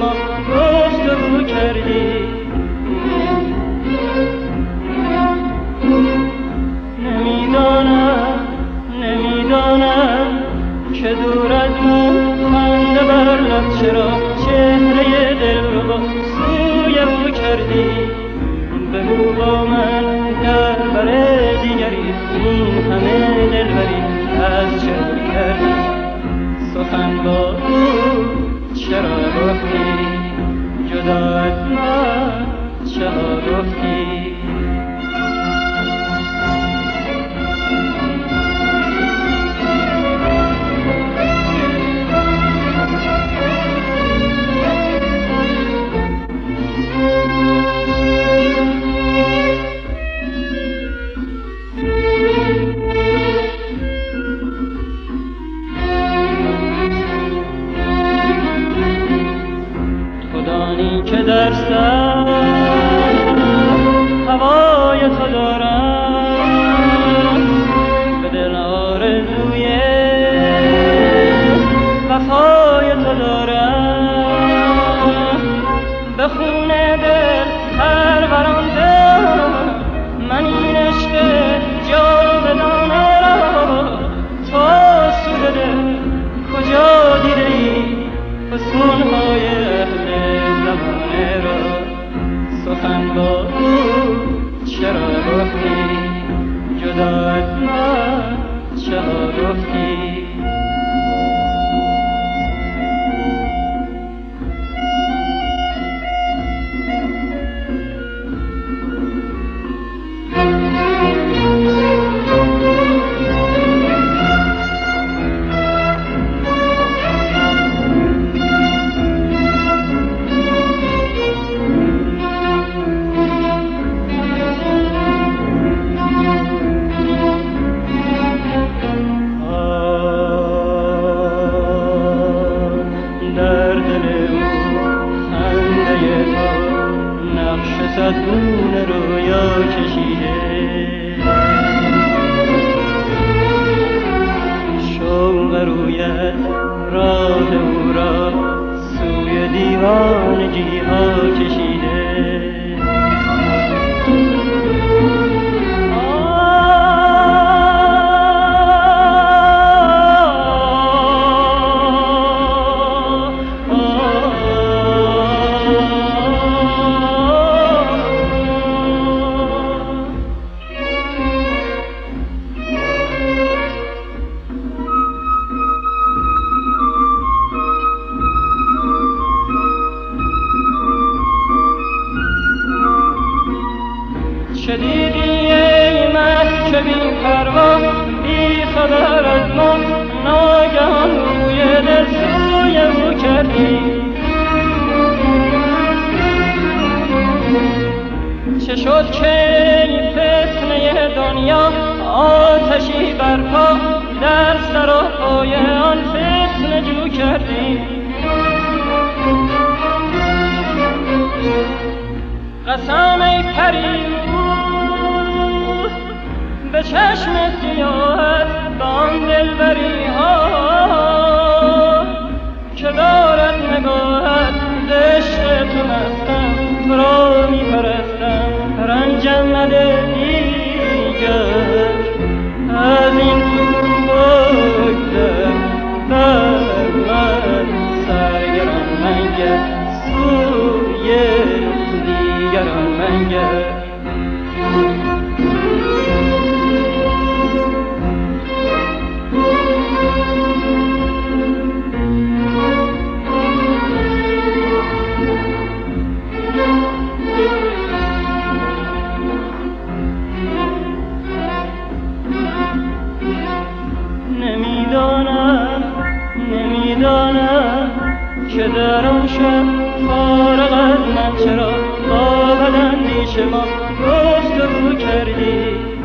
ما گفتگو کردی. نمیدانم که دور از من خنده بر لب چرا چهره دل رو با سوی او کردی. بگو با من در بر دیگری این همه دلبری از چه رو کردی. سخن با او چرا گفتی جدا از من چرا گفتی. که در سر هوای تو دارم، به دل آرزوی وفای تو دارم. به خون دل پروراندم من این عشق جاودانه را. تو سوی دل کجا دیده ای فسونهای اهل زمانه را. سخن با او چرا گفتی جدا از من چرا گفتی. صدگون رویا کشیده شوق رویت راه او را سوی دیوانگی ها کشیده. چه دیدی ای من که بی پروا بی خبر از ما ناگهان روی دل سوی او کردی. چه شد که این فتنه دنیا آتشی برپا در سر و پای آن فتنه جو کردی. قسم ای پری به چشم سیاهت به آن دلبری ها که دارد نگاهت ز عشق تو مستم تو را می پرستم. رنجم نده دیگر از این تو بگذر بر من سرگران منگر سوی دیگران منگر. نمیدانم که در آن شب فارغ از من چرا با بداندیش ما گفتگو کردی.